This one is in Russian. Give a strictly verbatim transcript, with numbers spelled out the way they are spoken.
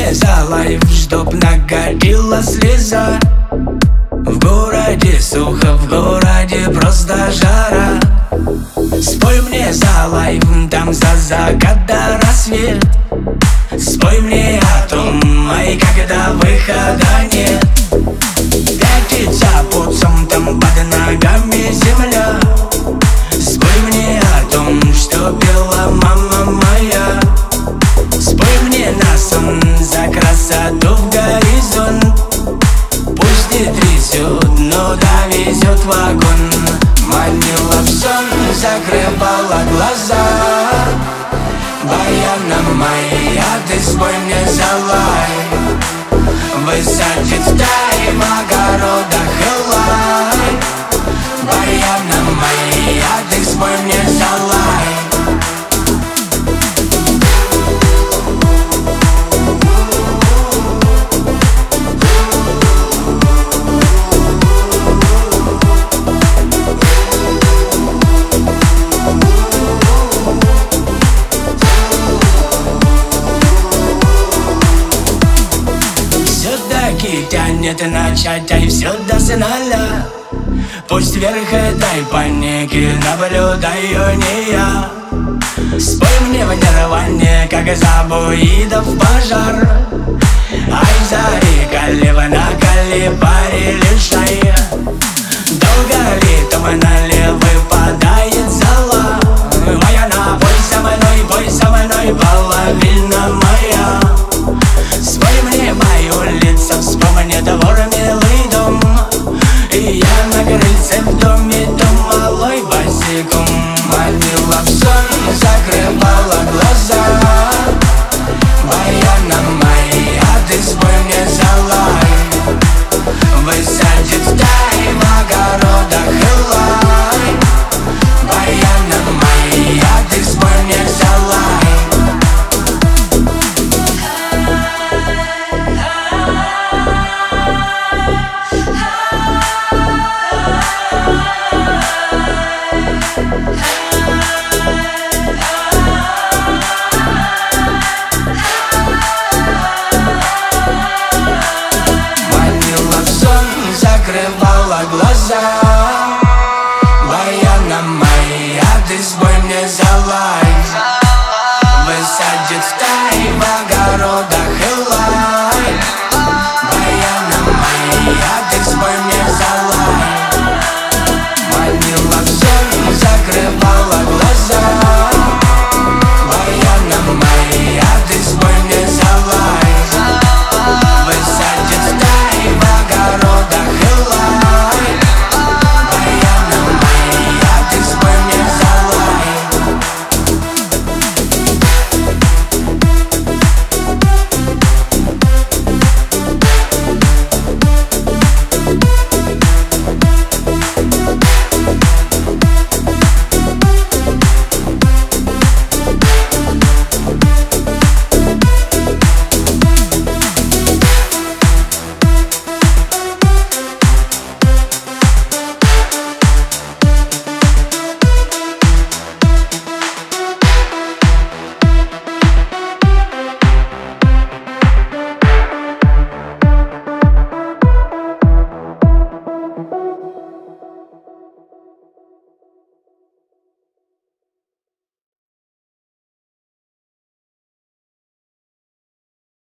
мне за лайф, чтоб накатила слеза. В городе сухо, в городе просто жара. Спой мне за лайф, там за закат до рассвет. Спой мне о том, ай, когда выхода нет. Пятится путцом, там под ногами земля. Спой мне о том, что пела мама моя. Спой мне на сон за красоту в горизонт. Пусть не трясет, но довезет вагон. Манила в сон, закрывала глаза. Баяна моя, ты спой мне за лай. Высадит стаи в огородах и лай. Баяна моя, ты спой мне за лай. Тянет начать, ай, все до финала. Пусть вверх этой паники наблюдаю не я. Спой мне в нирване, как из абуидов пожар.